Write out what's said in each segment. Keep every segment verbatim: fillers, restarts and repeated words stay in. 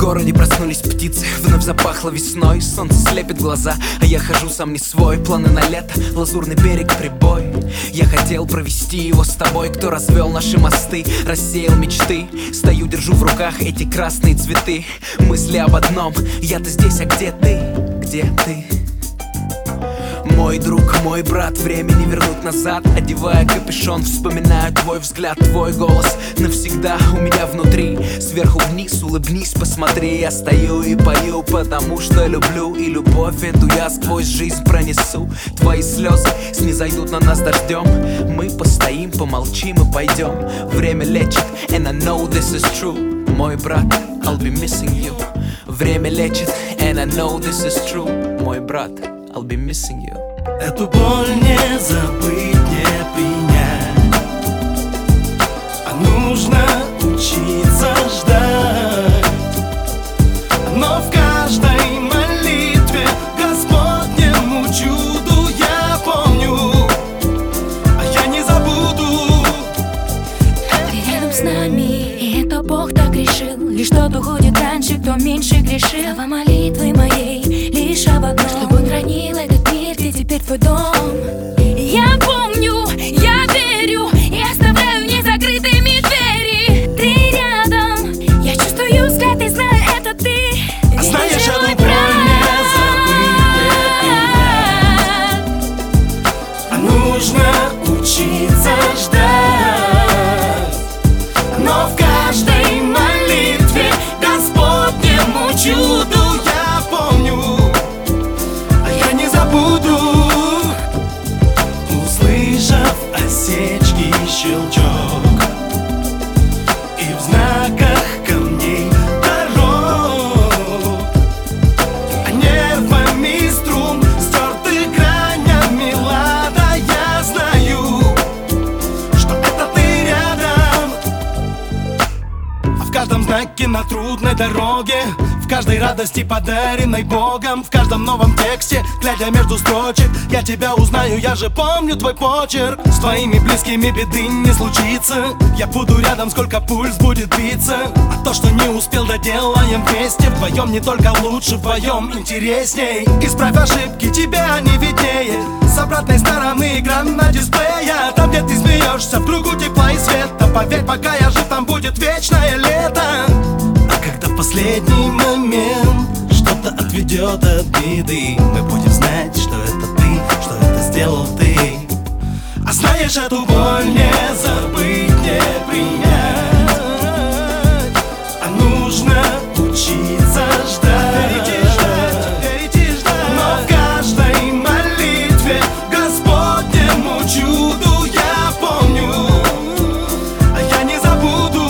городе проснулись птицы, вновь запахло весной. Солнце слепит глаза, а я хожу сам не свой. Планы на лето, лазурный берег, прибой. Я хотел провести его с тобой. Кто развел наши мосты, рассеял мечты. Стою, держу в руках эти красные цветы. Мысли об одном: я-то здесь, а где ты? Где ты? Мой друг, мой брат, время не вернуть назад. Одевая капюшон, вспоминаю твой взгляд, твой голос навсегда у меня внутри. Сверху вниз, улыбнись, посмотри. Я стою и пою, потому что люблю. И любовь эту я сквозь жизнь пронесу. Твои слезы снизойдут на нас дождем. Мы постоим, помолчим и пойдем. Время лечит, and I know this is true. Мой брат, I'll be missing you. Время лечит, and I know this is true. Мой брат, I'll be missing you. Эту боль не забыть, не принять, а нужно учиться ждать. Но в каждой молитве Господнему чуду я помню, а я не забуду. Ты рядом с нами, и это Бог так решил. Лишь тот уходит раньше, кто меньше грешил. Слова молитвы моей лишь об одном: чтобы Он хранил этот мир, где теперь твой дом. Я помню, я верю, и оставляю незакрытыми двери. Ты рядом, я чувствую взгляд и знаю, это ты. А знаешь, эту боль не забыть, не принять, а нужно учиться ждать. Но в каждой молитве Господнему чуду я помню, а я не забуду. Услышав осечки и щелчок, и в знаках камней дорог, а нервами струн стерты гранями лада, я знаю, что это ты рядом. А в каждом знаке на трудной дороге, в каждой радости, подаренной Богом, в каждом новом тексте, глядя между строчек, я тебя узнаю, я же помню твой почерк. С твоими близкими беды не случится, я буду рядом, сколько пульс будет биться. А то, что не успел, доделаем вместе. Вдвоем не только лучше, вдвоем интересней. Исправь ошибки, тебя не виднее. С обратной стороны экран на дисплее, там, где ты смеешься, в кругу тепла и света. Поверь, пока я жив, там будет вечное лето. А когда последний момент что-то отведет от беды, мы будем знать, что это ты, что это сделал ты. А знаешь, эту боль не забыть, не принять, а нужно учиться ждать. Но в каждой молитве Господнему чуду я помню, а я не забуду.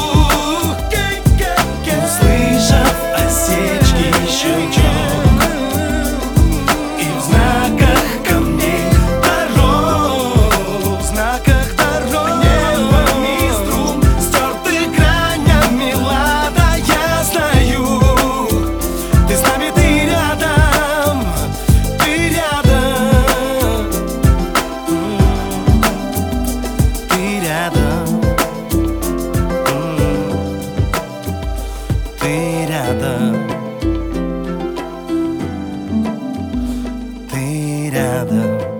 Услышав осечки и щелчок, и в знаках камней дорог, в знаках дорог, нервами струн стерты гранями лада, я знаю, ты с нами, ты рядом, ты рядом, ты рядом, ты рядом, ты рядом.